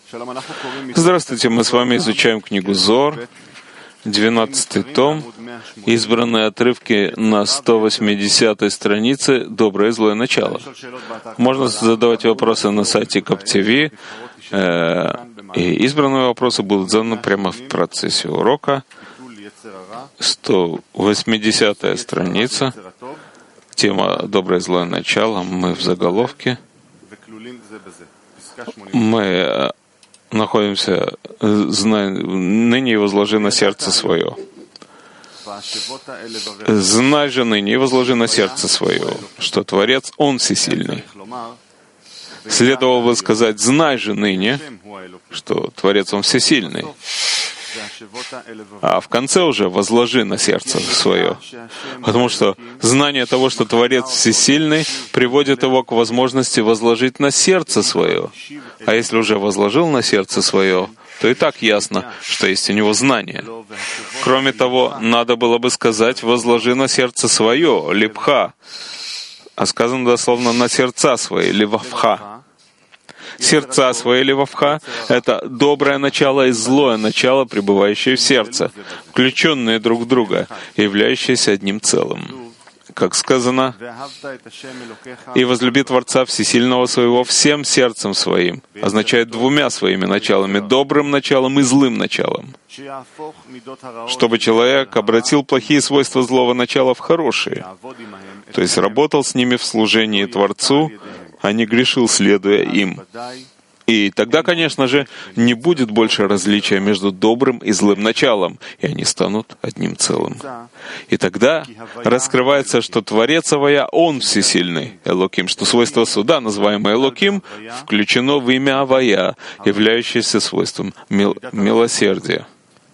Здравствуйте, мы с вами изучаем книгу Зор, 12-й том, избранные отрывки на 180-й странице «Доброе и злое начало». Можно задавать вопросы на сайте КапТВ, и избранные вопросы будут заданы прямо в процессе урока. 180-я страница, тема «Доброе и злое начало», мы в заголовке. Мы находимся, ныне и возложи на сердце свое. Знай же ныне и возложи на сердце свое, что Творец, Он всесильный. Следовало бы сказать, знай же ныне, что Творец, Он всесильный. А в конце уже возложи на сердце свое. Потому что знание того, что Творец всесильный, приводит его к возможности возложить на сердце свое. А если уже возложил на сердце свое, то и так ясно, что есть у него знание. Кроме того, надо было бы сказать «возложи на сердце свое», «липха», а сказано дословно «на сердца свои», «ливавха». Сердца свои, ливавха — это доброе начало и злое начало, пребывающее в сердце, включенные друг в друга, являющиеся одним целым. Как сказано, «И возлюби Творца Всесильного своего всем сердцем своим», означает двумя своими началами, добрым началом и злым началом, чтобы человек обратил плохие свойства злого начала в хорошие, то есть работал с ними в служении Творцу, а не грешил, следуя им. И тогда, конечно же, не будет больше различия между добрым и злым началом, и они станут одним целым. И тогда раскрывается, что Творец Авая, Он всесильный, Элоким, что свойство суда, называемое Элоким, включено в имя Авая, являющееся свойством милосердия.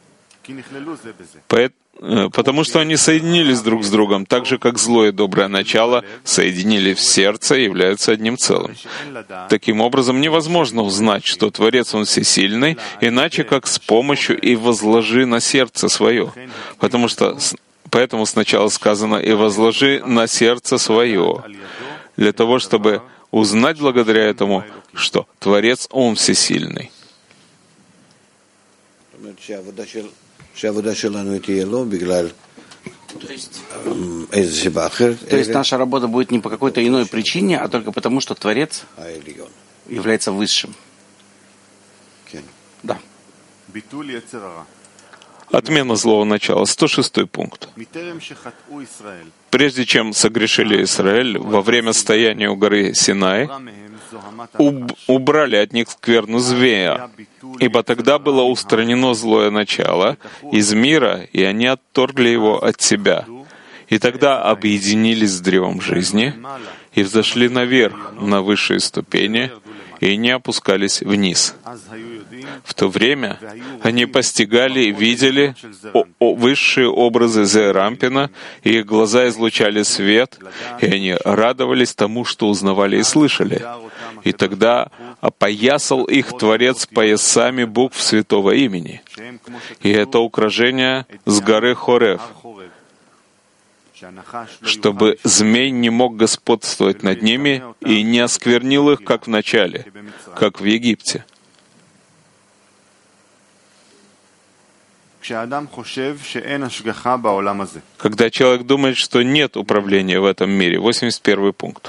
Потому что они соединились друг с другом, так же, как злое и доброе начало соединили в сердце и являются одним целым. Таким образом, невозможно узнать, что Творец Он всесильный, иначе как с помощью «и возложи на сердце свое». Поэтому сначала сказано «и возложи на сердце свое», для того, чтобы узнать благодаря этому, что Творец Он всесильный. То есть наша работа будет не по какой-то иной причине, а только потому, что Творец является высшим. Да. Отмена злого начала. 106 пункт. Прежде чем согрешили Израиль, во время стояния у горы Синай, убрали от них скверну змея, ибо тогда было устранено злое начало из мира, и они отторгли его от себя. И тогда объединились с древом жизни и взошли наверх на высшие ступени, и не опускались вниз. В то время они постигали и видели высшие образы Зерампина, и их глаза излучали свет, и они радовались тому, что узнавали и слышали. И тогда опоясал их Творец поясами букв Святого Имени. И это украшение с горы Хорев, чтобы змей не мог господствовать над ними и не осквернил их, как в начале, как в Египте. Когда человек думает, что нет управления в этом мире, 81 пункт.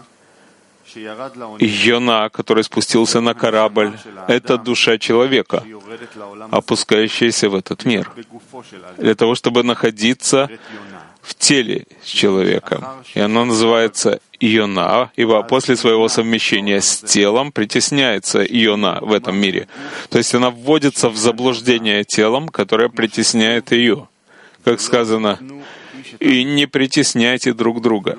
Йона, который спустился на корабль, это душа человека, опускающаяся в этот мир, для того, чтобы находиться в теле человека. И оно называется Йона, ибо после своего совмещения с телом притесняется Йона в этом мире. То есть она вводится в заблуждение телом, которое притесняет ее. Как сказано, «И не притесняйте друг друга».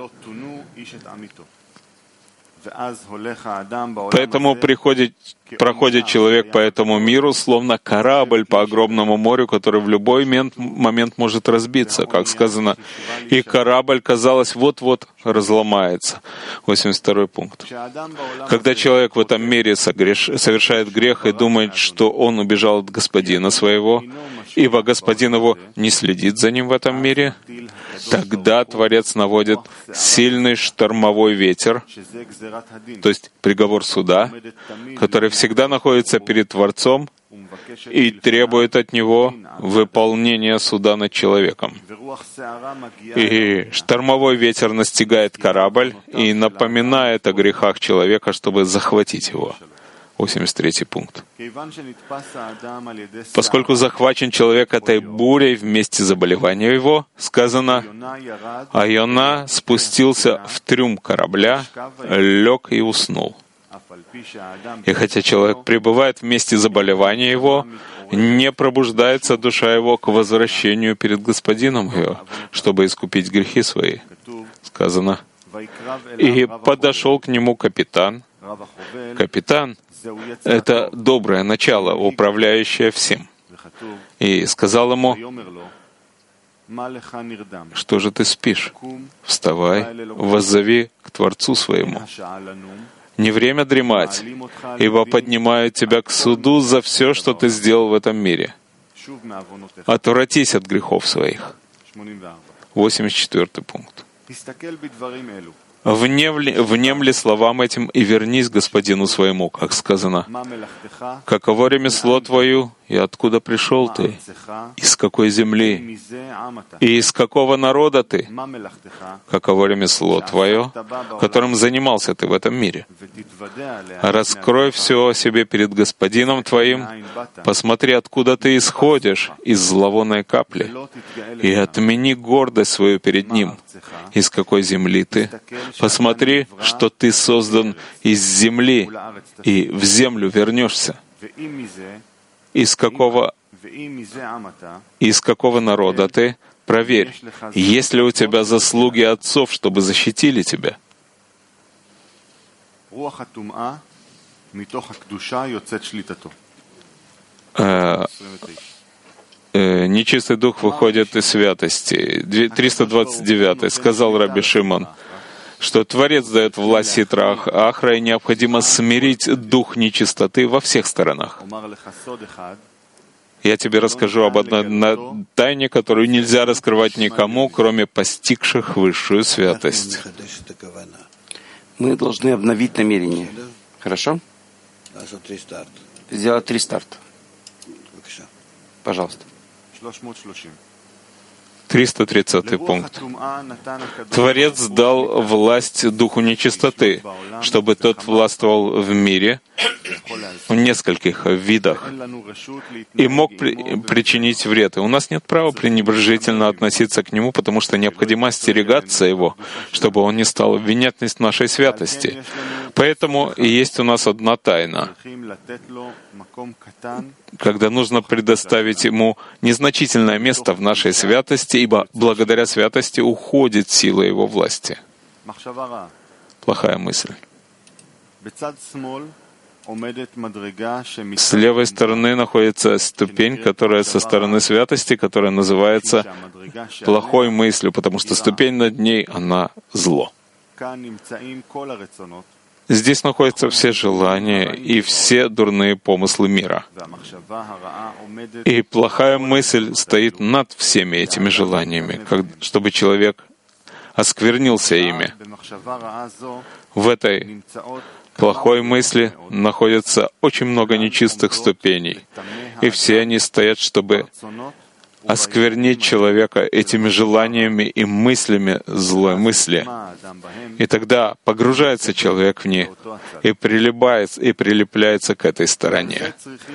Поэтому проходит человек по этому миру, словно корабль по огромному морю, который в любой момент может разбиться. Как сказано, и корабль, казалось, вот-вот разломается. 82 пункт. Когда человек в этом мире совершает грех и думает, что он убежал от Господина своего ибо Господин его не следит за ним в этом мире, тогда Творец наводит сильный штормовой ветер, то есть приговор суда, который всегда находится перед Творцом и требует от него выполнения суда над человеком. И штормовой ветер настигает корабль и напоминает о грехах человека, чтобы захватить его. 83 пункт. Поскольку захвачен человек этой бурей вместе заболевания его, сказано, а Йона спустился в трюм корабля, лег и уснул. И хотя человек пребывает в месте заболевания его, не пробуждается душа его к возвращению перед Господином его, чтобы искупить грехи свои. Сказано, и подошел к нему капитан. Капитан — это доброе начало, управляющее всем. И сказал ему, что же ты спишь? Вставай, воззови к Творцу своему. Не время дремать, ибо поднимают тебя к суду за все, что ты сделал в этом мире. Отвратись от грехов своих. 84 пункт. Внемли словам этим и вернись к Господину своему, как сказано. Каково ремесло твое, и откуда пришел ты? Из какой земли? И из какого народа ты? Каково ремесло твое, которым занимался ты в этом мире? Раскрой все о себе перед Господином твоим, посмотри, откуда ты исходишь, из зловонной капли, и отмени гордость свою перед Ним. Из какой земли ты? Посмотри, что ты создан из земли, и в землю вернешься. Из какого народа ты? Проверь, есть ли у тебя заслуги отцов, чтобы защитили тебя. Нечистый дух выходит из святости. 329. Сказал Раби Шимон, что Творец дает власть Ситра Ахра, и необходимо смирить дух нечистоты во всех сторонах. Я тебе расскажу об одной тайне, которую нельзя раскрывать никому, кроме постигших высшую святость. Мы должны обновить намерение. Хорошо? Сделать 3 старта. Пожалуйста. 330 пункт. Творец дал власть духу нечистоты, чтобы тот властвовал в мире в нескольких видах и мог причинить вред. И у нас нет права пренебрежительно относиться к нему, потому что необходимо остерегаться его, чтобы он не стал обвинять в нашей святости. Поэтому и есть у нас одна тайна, когда нужно предоставить ему незначительное место в нашей святости, ибо благодаря святости уходит сила его власти. Плохая мысль. С левой стороны находится ступень, которая со стороны святости, которая называется плохой мыслью, потому что ступень над ней, она зло. Здесь находятся все желания и все дурные помыслы мира. И плохая мысль стоит над всеми этими желаниями, чтобы человек осквернился ими. В этой плохой мысли находится очень много нечистых ступеней, и все они стоят, чтобы осквернить человека этими желаниями и мыслями злой мысли. И тогда погружается человек в них и прилепляется к этой стороне.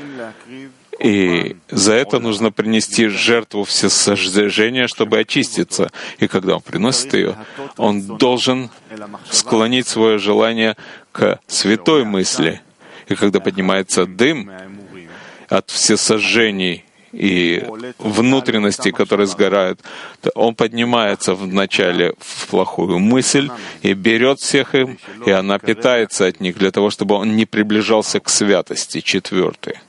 И за это нужно принести жертву всесожжения, чтобы очиститься. И когда он приносит ее, он должен склонить свое желание к святой мысли. И когда поднимается дым от всесожжений и внутренности, которые сгорают, он поднимается вначале в плохую мысль и берет всех им, и она питается от них для того, чтобы он не приближался к святости. 4.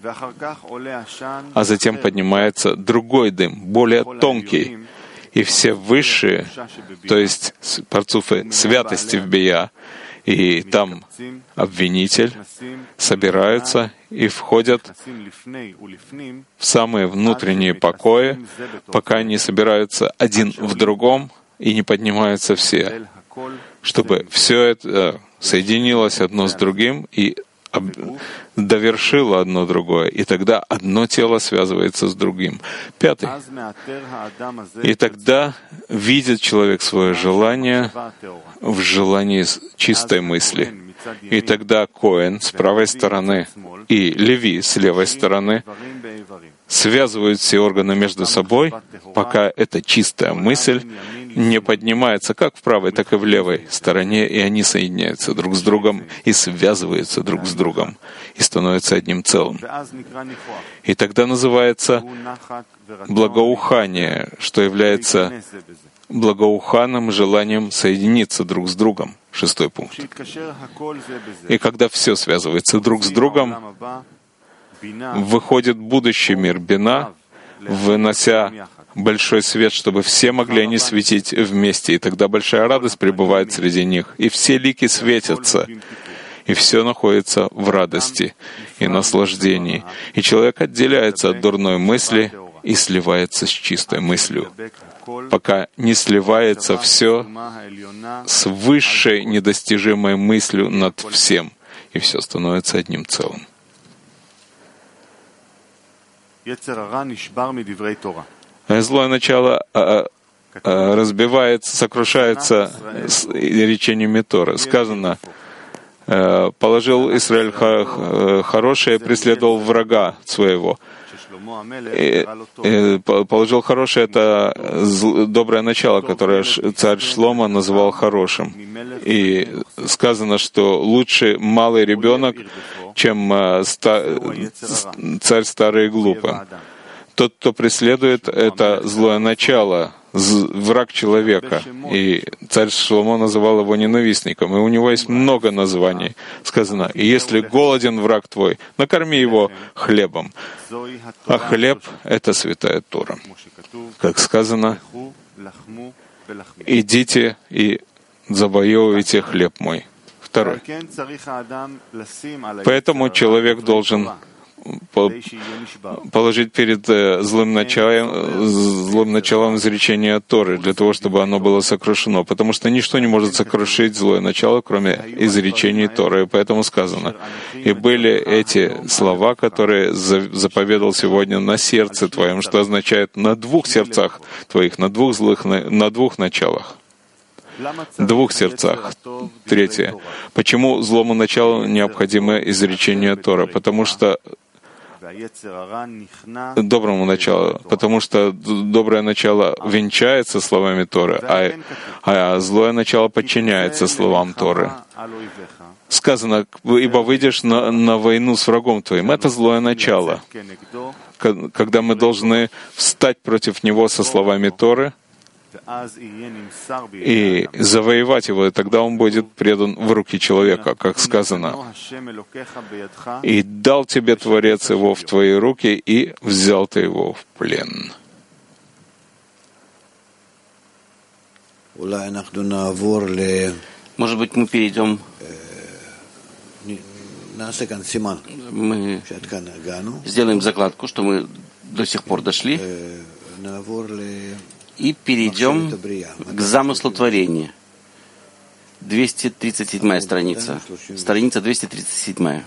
А затем поднимается другой дым, более тонкий, и все высшие, то есть парцуфы святости в Бия, И там обвинитель собираются и входят в самые внутренние покои, пока не собираются один в другом и не поднимаются все, чтобы все это соединилось одно с другим и довершило одно другое, и тогда одно тело связывается с другим. 5. И тогда видит человек свое желание в желании чистой мысли. И тогда Коэн с правой стороны и Леви с левой стороны связывают все органы между собой, пока эта чистая мысль не поднимается как в правой, так и в левой стороне, и они соединяются друг с другом и связываются друг с другом, и становятся одним целым. И тогда называется благоухание, что является благоуханным желанием соединиться друг с другом. 6 пункт. И когда все связывается друг с другом, выходит будущий мир Бина, вынося большой свет, чтобы все могли они светить вместе, и тогда большая радость пребывает среди них, и все лики светятся, и все находится в радости и наслаждении, и человек отделяется от дурной мысли и сливается с чистой мыслью, пока не сливается все с высшей недостижимой мыслью над всем, и все становится одним целым. Злое начало разбивается, сокрушается с речениями Торы. Сказано, положил Израиль хорошее, преследовал врага своего. Положил хорошее — это доброе начало, которое царь Шломо называл хорошим. И сказано, что лучше малый ребенок, чем царь старый и глупый. Тот, кто преследует, это злое начало, враг человека. И царь Шломо называл его ненавистником. И у него есть много названий. Сказано, и если голоден враг твой, накорми его хлебом. А хлеб — это святая Тора. Как сказано, идите и завоевывайте хлеб мой. 2. Поэтому человек должен положить перед злым началом изречения Торы, для того, чтобы оно было сокрушено, потому что ничто не может сокрушить злое начало, кроме изречений Торы. И поэтому сказано, и были эти слова, которые заповедал сегодня на сердце твоем, что означает на 2 сердцах твоих, на 2 началах. 2 сердцах. 3. Почему злому началу необходимо изречение Торы? Потому что доброму началу, потому что доброе начало венчается словами Торы, а злое начало подчиняется словам Торы. Сказано, ибо выйдешь на войну с врагом твоим. Это злое начало. Когда мы должны встать против него со словами Торы и завоевать его, и тогда он будет предан в руки человека, как сказано. «И дал тебе Творец его в твои руки, и взял ты его в плен». Может быть, мы перейдем, мы сделаем закладку, что мы до сих пор дошли, и перейдем к замыслу творения. 237 страница. Страница 237.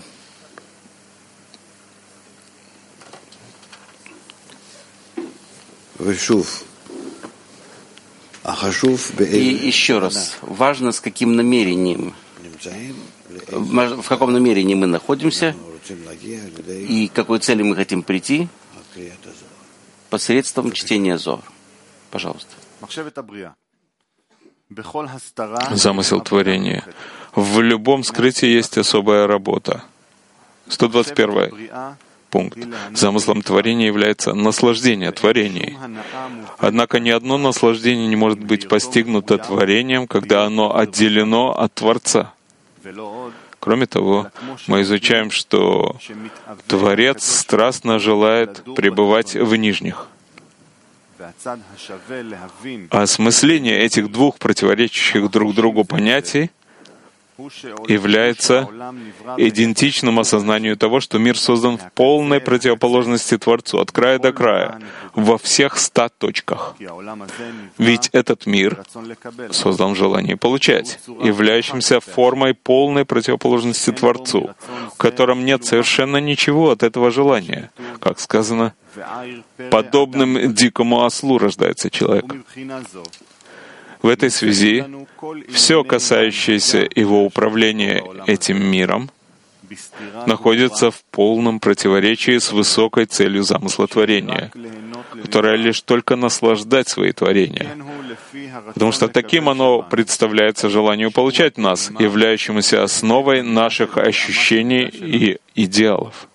И еще раз, важно, с каким намерением, в каком намерении мы находимся и к какой цели мы хотим прийти посредством чтения Зоар. Пожалуйста. Замысел творения. В любом скрытии есть особая работа. 121 пункт. Замыслом творения является наслаждение творений. Однако ни одно наслаждение не может быть постигнуто творением, когда оно отделено от Творца. Кроме того, мы изучаем, что Творец страстно желает пребывать в нижних. А осмысление этих 2 противоречащих друг другу понятий является идентичным осознанию того, что мир создан в полной противоположности Творцу, от края до края, во всех 100 точках. Ведь этот мир создан в желании получать, являющимся формой полной противоположности Творцу, в котором нет совершенно ничего от этого желания. Как сказано, подобным дикому ослу рождается человек. В этой связи все, касающееся его управления этим миром, находится в полном противоречии с высокой целью замысла творения, которая лишь только наслаждать свои творения. Потому что таким оно представляется желанию получать нас, являющемуся основой наших ощущений и идеалов.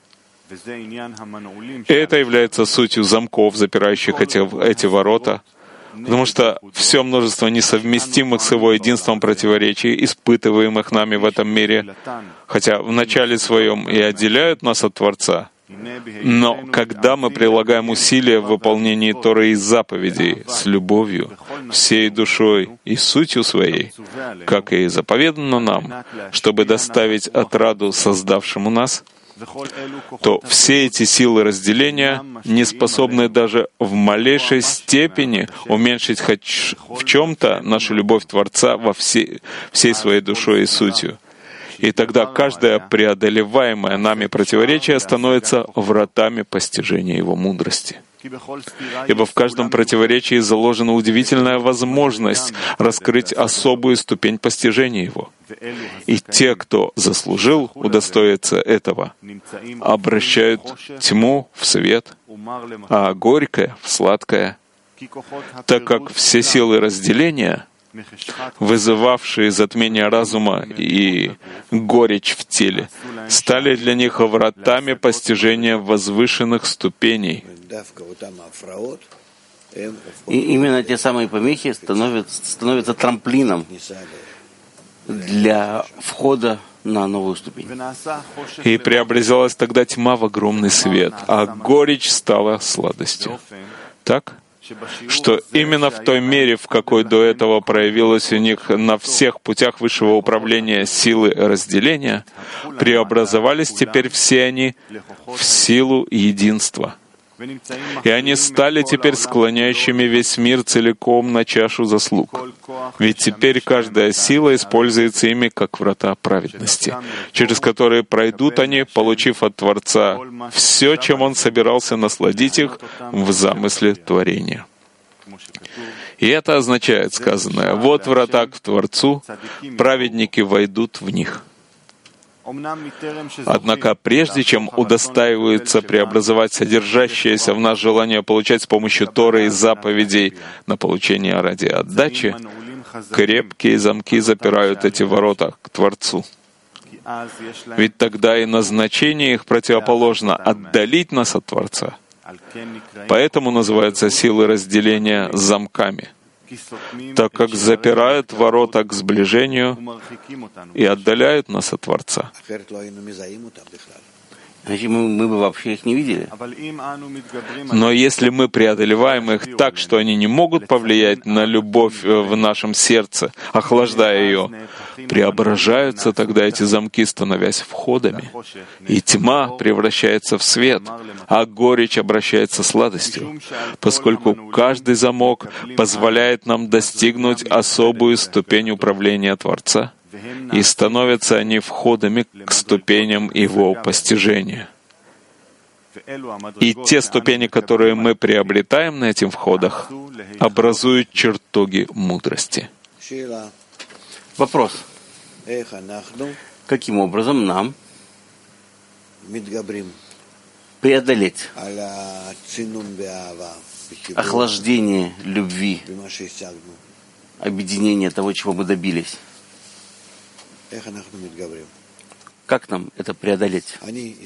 И это является сутью замков, запирающих эти ворота, потому что все множество несовместимых с его единством противоречий, испытываемых нами в этом мире, хотя в начале своем и отделяют нас от Творца, но когда мы прилагаем усилия в выполнении Торы и заповедей с любовью, всей душой и сутью своей, как и заповедано нам, чтобы доставить отраду создавшему нас, то все эти силы разделения не способны даже в малейшей степени уменьшить хоть в чем-то нашу любовь Творца во всей своей душой и сутью. И тогда каждое преодолеваемое нами противоречие становится вратами постижения Его мудрости. Ибо в каждом противоречии заложена удивительная возможность раскрыть особую ступень постижения Его. И те, кто заслужил удостоиться этого, обращают тьму в свет, а горькое в сладкое, так как все силы разделения, вызывавшие затмение разума и горечь в теле, стали для них вратами постижения возвышенных ступеней. И именно те самые помехи становятся трамплином для входа на новую ступень. И преобразилась тогда тьма в огромный свет, а горечь стала сладостью. Так, что именно в той мере, в какой до этого проявилась у них на всех путях высшего управления силы разделения, преобразовались теперь все они в силу единства. И они стали теперь склоняющими весь мир целиком на чашу заслуг. Ведь теперь каждая сила используется ими как врата праведности, через которые пройдут они, получив от Творца все, чем Он собирался насладить их в замысле творения. И это означает сказанное: «Вот врата к Творцу, праведники войдут в них». Однако прежде чем удостаиваются преобразовать содержащееся в нас желание получать с помощью Торы и заповедей на получение ради отдачи, крепкие замки запирают эти ворота к Творцу. Ведь тогда и назначение их противоположно — отдалить нас от Творца. Поэтому называются силы разделения замками, так как запирают ворота к сближению и отдаляют нас от Творца. Значит, мы бы вообще их не видели. Но если мы преодолеваем их так, что они не могут повлиять на любовь в нашем сердце, охлаждая ее, преображаются тогда эти замки, становясь входами, и тьма превращается в свет, а горечь обращается сладостью, поскольку каждый замок позволяет нам достигнуть особую ступень управления Творца, и становятся они входами к ступеням Его постижения. И те ступени, которые мы приобретаем на этих входах, образуют чертоги мудрости. Вопрос. Каким образом нам преодолеть охлаждение любви, объединение того, чего мы добились? Как нам это преодолеть?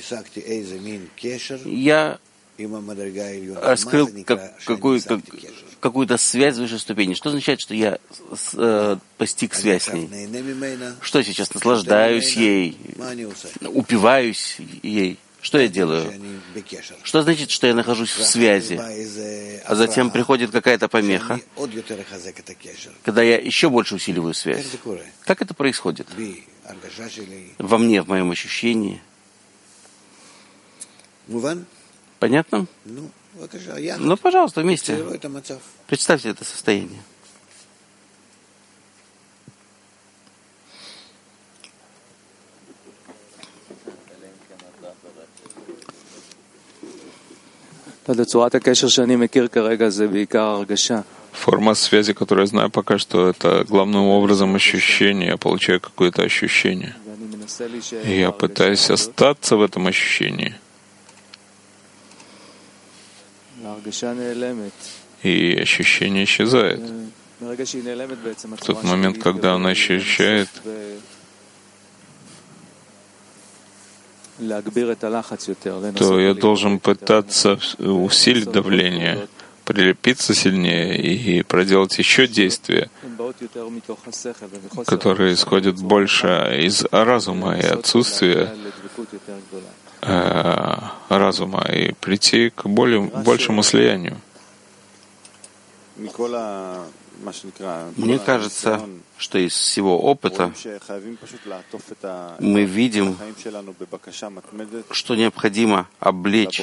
Я раскрыл какую-то связь высшей ступени. Что означает, что я постиг связь с ней? Что я сейчас наслаждаюсь ей, упиваюсь ей? Что я делаю? Что значит, что я нахожусь в связи? А затем приходит какая-то помеха, когда я еще больше усиливаю связь. Как это происходит? во мне, в моем ощущении. Понятно? Ну, пожалуйста, вместе. Представьте это состояние. Форма связи, которую я знаю пока что, это главным образом ощущение. Я получаю какое-то ощущение. И я пытаюсь остаться в этом ощущении. И ощущение исчезает. В тот момент, когда оно ощущает, то я должен пытаться усилить давление, прилепиться сильнее и проделать еще действия, которые исходят больше из разума и отсутствия разума, и прийти к большему слиянию. Мне кажется, что из всего опыта мы видим, что необходимо облечь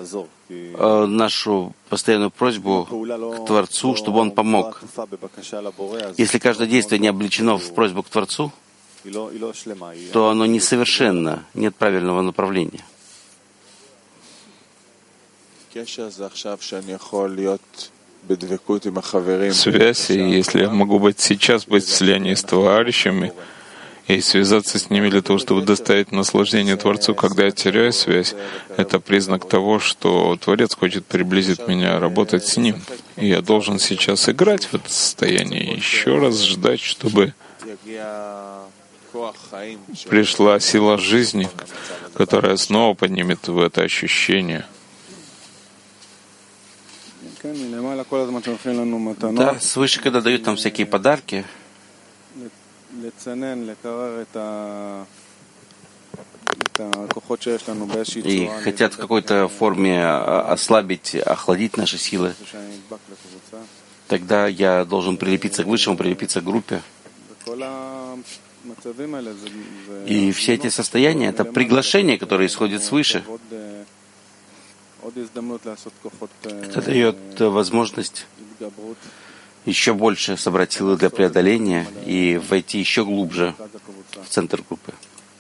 нашу постоянную просьбу к Творцу, чтобы Он помог. Если каждое действие не облечено в просьбу к Творцу, то оно несовершенно, нет правильного направления. Связь, и если я могу быть в слиянии с товарищами и связаться с ними для того, чтобы доставить наслаждение Творцу, когда я теряю связь, это признак того, что Творец хочет приблизить меня, работать с Ним. И я должен сейчас играть в это состояние, еще раз ждать, чтобы пришла сила жизни, которая снова поднимет в это ощущение. Да, свыше, когда дают нам всякие подарки, и хотят в какой-то форме ослабить, охладить наши силы, тогда я должен прилепиться к Высшему, прилепиться к группе. И все эти состояния — это приглашение, которое исходит свыше. Это дает возможность еще больше собрать силы для преодоления и войти еще глубже в центр группы.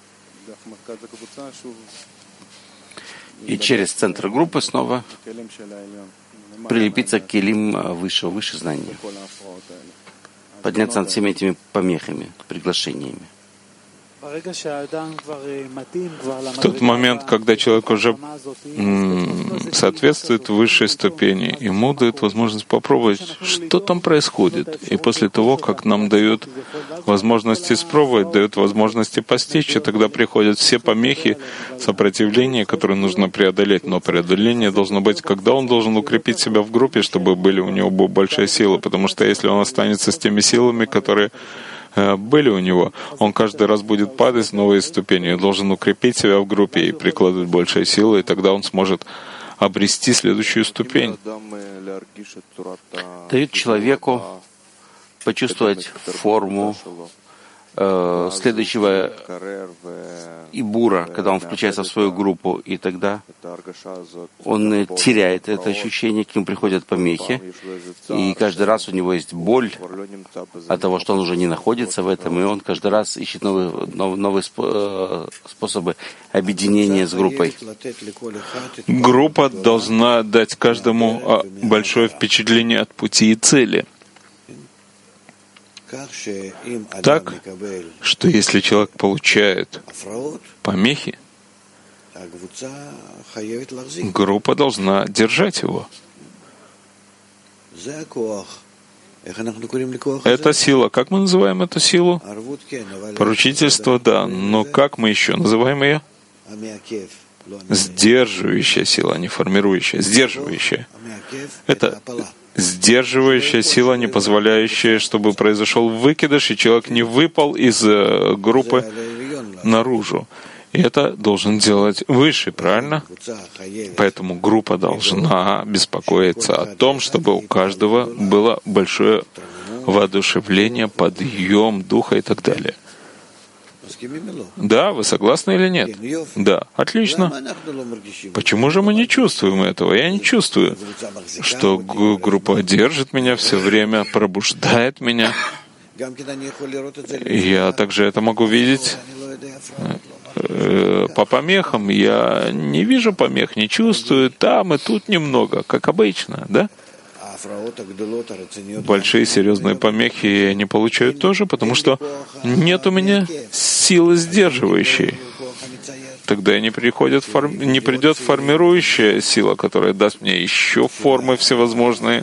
И через центр группы снова прилепиться к келим выше знания. Подняться над всеми этими помехами, приглашениями. В тот момент, когда человек уже соответствует высшей ступени, ему дают возможность попробовать, что там происходит. И после того, как нам дают возможность испробовать, дают возможности постичь, и тогда приходят все помехи, сопротивления, которые нужно преодолеть. Но преодоление должно быть, когда он должен укрепить себя в группе, чтобы были у него большая сила. Потому что если он останется с теми силами, которые были у него, он каждый раз будет падать с новой ступени. Он должен укрепить себя в группе и прикладывать большие силы, и тогда он сможет обрести следующую ступень. Дают человеку почувствовать форму следующего ибура, когда он включается в свою группу, и тогда он теряет это ощущение, к нему приходят помехи, и каждый раз у него есть боль от того, что он уже не находится в этом, и он каждый раз ищет новые способы объединения с группой. Группа должна дать каждому большое впечатление от пути и цели. Так, что если человек получает помехи, группа должна держать его. Это сила. Как мы называем эту силу? Поручительство, да. Но как мы еще называем ее? Сдерживающая сила, не формирующая. Сдерживающая. Это сдерживающая сила, не позволяющая, чтобы произошел выкидыш, и человек не выпал из группы наружу. И это должен делать выше, правильно? Поэтому группа должна беспокоиться о том, чтобы у каждого было большое воодушевление, подъем духа и так далее. Да, вы согласны или нет? Да, отлично. Почему же мы не чувствуем этого? Я не чувствую, что группа держит меня все время, пробуждает меня. Я также это могу видеть по помехам. Я не вижу помех, не чувствую там и тут немного, как обычно, да? Большие серьезные помехи я не получаю тоже, потому что нет у меня силы сдерживающей. Тогда и не придет формирующая сила, которая даст мне еще формы всевозможные,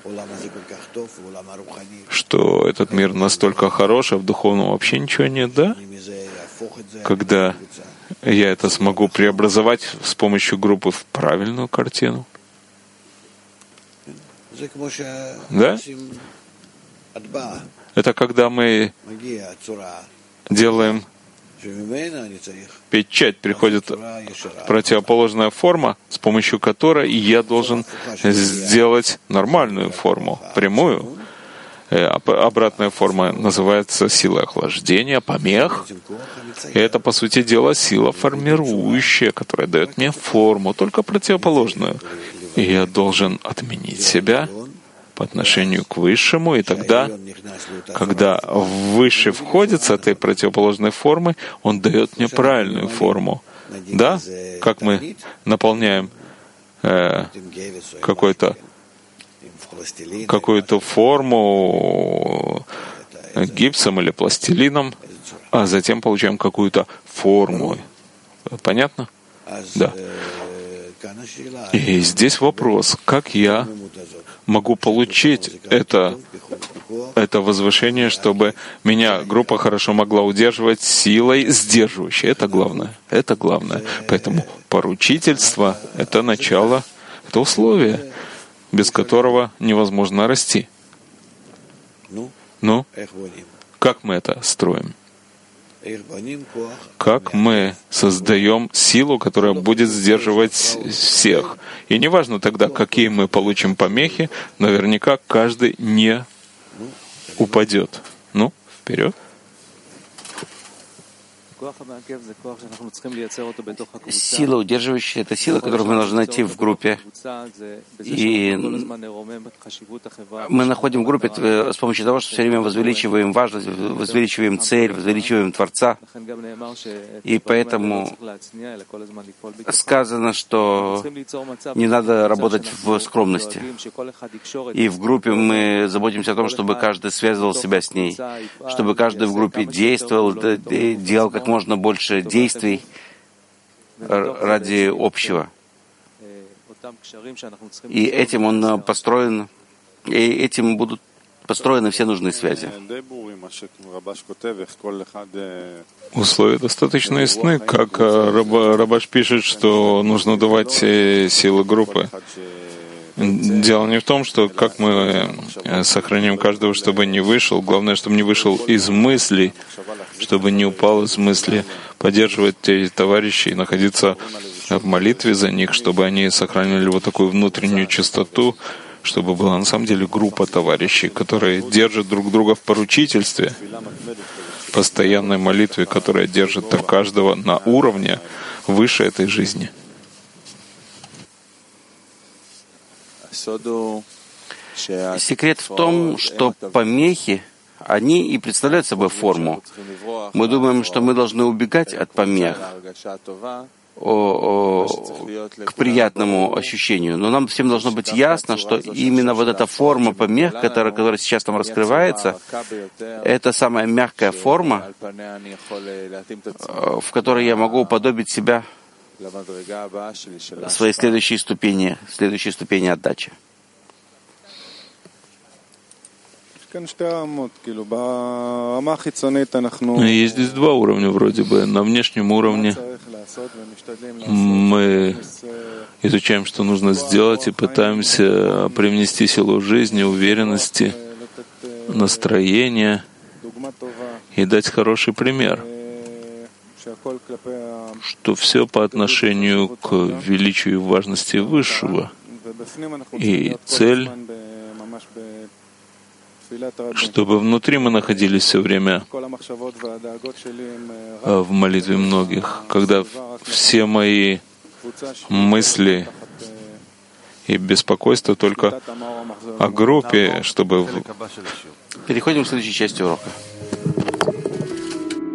что этот мир настолько хорош, а в духовном вообще ничего нет, да? Когда я это смогу преобразовать с помощью группы в правильную картину. Да? Это когда мы делаем печать, приходит противоположная форма, с помощью которой я должен сделать нормальную форму, прямую. Обратная форма называется сила охлаждения, помех. И это, по сути дела, сила формирующая, которая дает мне форму, только противоположную. И я должен отменить себя по отношению к Высшему, и тогда, когда Высший входит с этой противоположной формы, он дает мне правильную форму. Да? Как мы наполняем какую-то форму гипсом или пластилином, а затем получаем какую-то форму. Понятно? Да. И здесь вопрос, как я могу получить это возвышение, чтобы меня группа хорошо могла удерживать силой сдерживающей. Это главное. Это главное. Поэтому поручительство — это начало, это условие, без которого невозможно расти. Ну, как мы это строим? Как мы создаем силу, которая будет сдерживать всех. И неважно тогда, какие мы получим помехи, наверняка каждый не упадет. Ну, вперед. Сила удерживающая — это сила, которую мы должны найти в группе. И мы находим в группе с помощью того, что все время возвеличиваем важность, возвеличиваем цель, возвеличиваем Творца. И поэтому сказано, что не надо работать в скромности. И в группе мы заботимся о том, чтобы каждый связывал себя с ней, чтобы каждый в группе действовал, делал как можно больше действий ради общего. И этим он построен, и этим будут построены все нужные связи. Условия достаточно ясны, как Рабаш пишет, что нужно давать силы группы. Дело не в том, что как мы сохраним каждого, чтобы не вышел. Главное, чтобы не вышел из мыслей, чтобы не упал из мысли. Поддерживать эти товарищей, находиться в молитве за них, чтобы они сохранили вот такую внутреннюю чистоту, чтобы была на самом деле группа товарищей, которые держат друг друга в поручительстве, постоянной молитве, которая держит каждого на уровне выше этой жизни. Секрет в том, что помехи, они и представляют собой форму. Мы думаем, что мы должны убегать от помех к приятному ощущению. Но нам всем должно быть ясно, что именно вот эта форма помех, которая сейчас там раскрывается, это самая мягкая форма, в которой я могу уподобить себя своей следующей ступени отдачи. Есть здесь два уровня вроде бы. На внешнем уровне мы изучаем, что нужно сделать, и пытаемся привнести силу жизни, уверенности, настроения и дать хороший пример, что все по отношению к величию и важности Высшего. И цель чтобы внутри мы находились все время в молитве многих, когда все мои мысли и беспокойство только о группе, чтобы... Переходим к следующей части урока.